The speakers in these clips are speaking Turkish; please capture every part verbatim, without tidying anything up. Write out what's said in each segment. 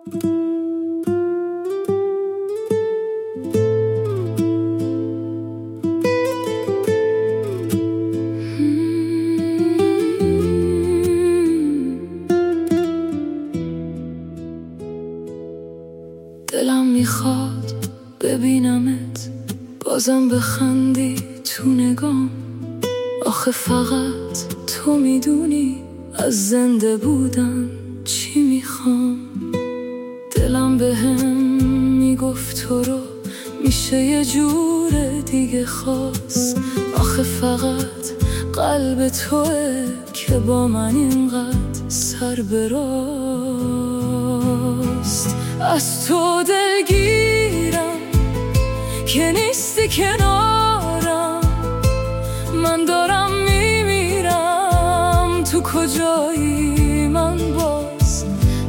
دلم میخواد ببینمت بازم بخندی تو نگام. آخه فقط تو میدونی از زنده بودن چی میخوام. دلم به هم میگفت تو رو میشه یه جور دیگه خواست. آخه فقط قلب توه که با من اینقدر سر براست. از تو دلگیرم که نیستی کنارم، من دارم میمیرم. تو کجایی من باز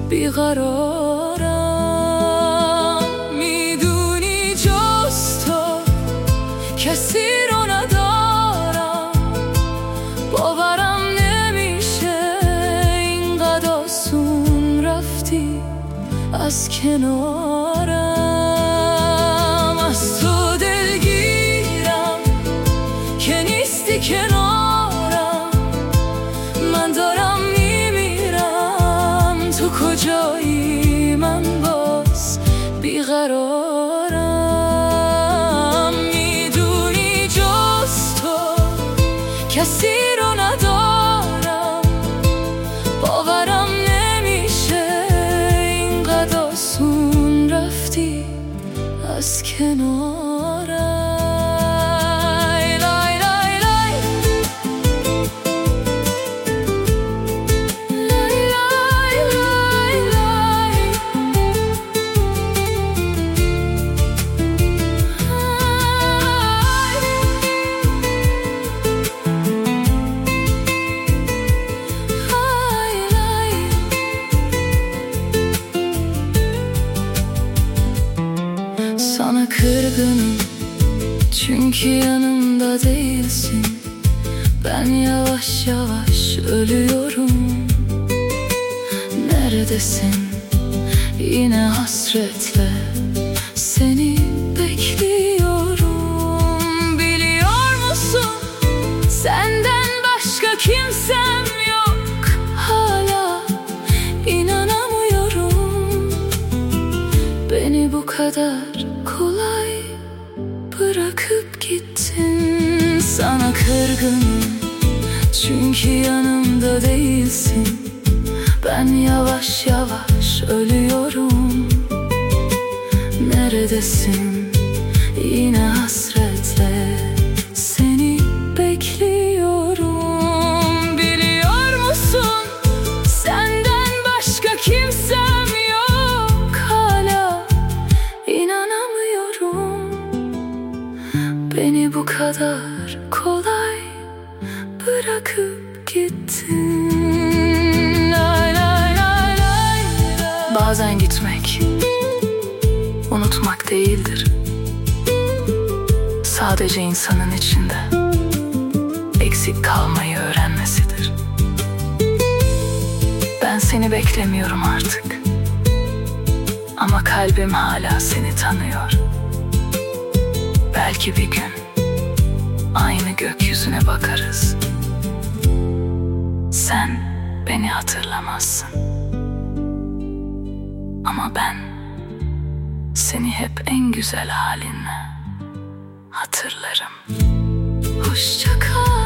بیقرارم. میدونی جز تو کسی رو ندارم، باورم نمیشه اینقدر آسون رفتی از کنارم. از تو دلگیرم که نیستی کنارم، من دارم میمیرم. تو کجایی من باز بیقرارم. میدونی جز تو کسی رو ندارم، باورم نمیشه اینقدر آسون رفتی از کنارم. Sana kırgınım çünkü yanımda değilsin. Ben yavaş yavaş ölüyorum. Neredesin? Yine hasretle seni bekliyorum. Biliyor musun? Senden başka kimsem yok. Hala inanamıyorum. Beni bu kadar kolay bırakıp gittin. Sana kırgınım çünkü yanımda değilsin. Ben yavaş yavaş ölüyorum. Neredesin? Yine hasretle seni bekliyorum. Biliyor musun? Senden başka kimsem yok. Hala inanamıyorum. Beni bu kadar kolay bırakıp gittin. Lay lay lay lay. Bazen gitmek unutmak değildir. Sadece insanın içinde eksik kalmayı öğrenmesidir. Ben seni beklemiyorum artık, ama kalbim hala seni tanıyor. Belki bir gün aynı gökyüzüne bakarız. Sen beni hatırlamazsın, ama ben seni hep en güzel halinle hatırlarım. Hoşça kal.